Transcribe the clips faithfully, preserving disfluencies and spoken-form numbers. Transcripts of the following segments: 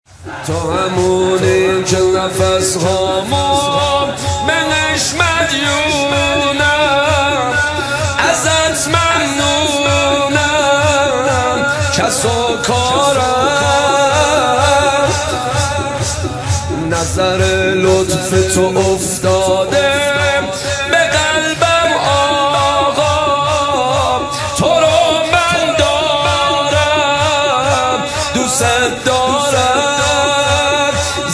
تو همونی که نفس هامون منش مدیونم، ازت ممنونم، کس و کارم نظر لطف تو افتاده به قلبم آقا، تو رو من دارم، دوست دارم،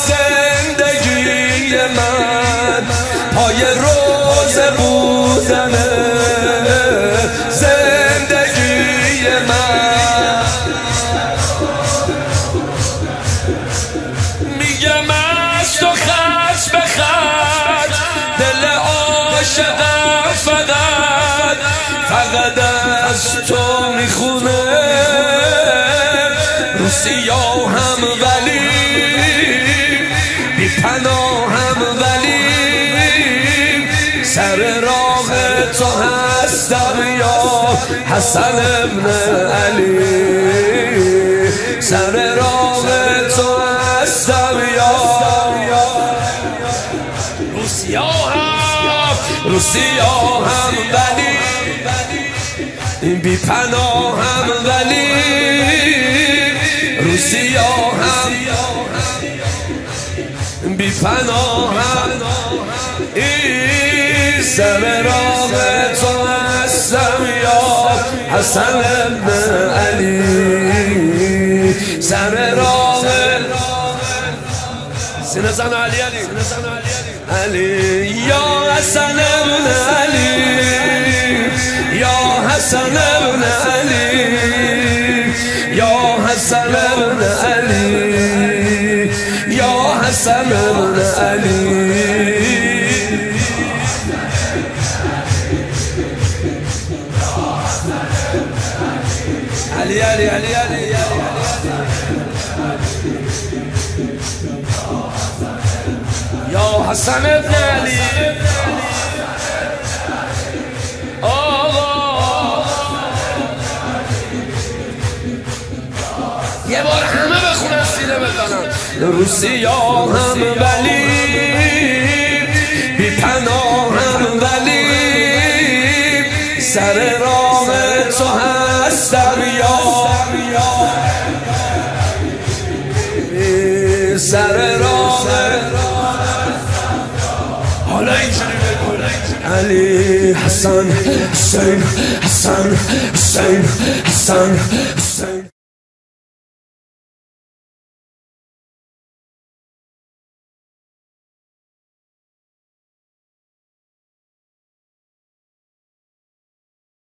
زندگی من پای روزه بودنه، زندگی من میگم از تو خط به خط، دل عاشقم فقط فقط از تو میخونه، رو سیاهم ولی بی پناهم، ولی سر راه تو هستم یا حسن ابن علی، سر راه تو هستم یا رو سیاهم، رو سیاهم ولی بی پناهم، ولی رو سیاهم بی پناهم، این سر راه تو هستم یا حسن ابن علی، سر راه سینه زن علی علی علی یا حسن ابن علی، یا حسن ابن علی، یا حسن ابن علی، یا حسن ابن علی. علی علی علی علی یا حسن ابن علی. یه بار همه بخونن سینه بزنن، رو سیاهم ولی بی پناهم، ولی سر راه تو هستم یا سر راه حالا اینجوری بگو علی حسن حسین، حسن حسین، حسن حسین.